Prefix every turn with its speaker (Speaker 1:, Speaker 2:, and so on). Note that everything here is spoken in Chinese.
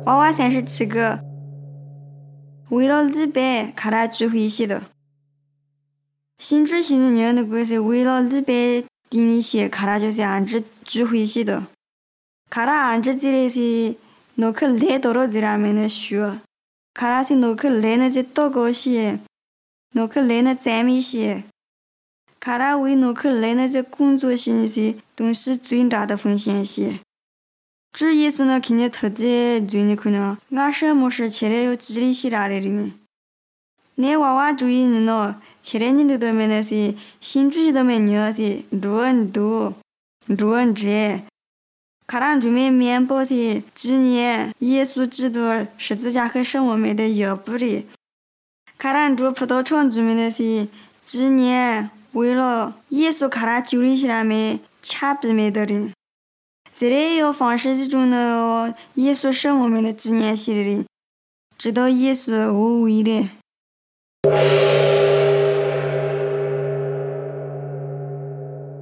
Speaker 1: 娃娃37个，为了礼拜卡拉聚会写的。新主席人那个是为了礼拜典礼写，卡拉就是安置聚会写的。卡拉安置这里是诺克来到了这上面的学，卡拉是诺克来那些祷告写，诺克来那赞美写。卡拉为诺克来那些工作性是东西最大的奉献些。主耶稣呢，看见徒弟罪孽可能，俺什么事起来要激励起来的呢？那娃娃注意呢，起来你都没那些，新主义都没你是多很多，多很多。卡拉准备面包是纪念耶稣基督十字架和圣我们的腰部的。卡拉做葡萄厂准备的是纪念。为了耶稣卡拉救了起来没恰比没的人，这里要放射这种的耶稣是我们的纪念系列，直到耶稣无为的。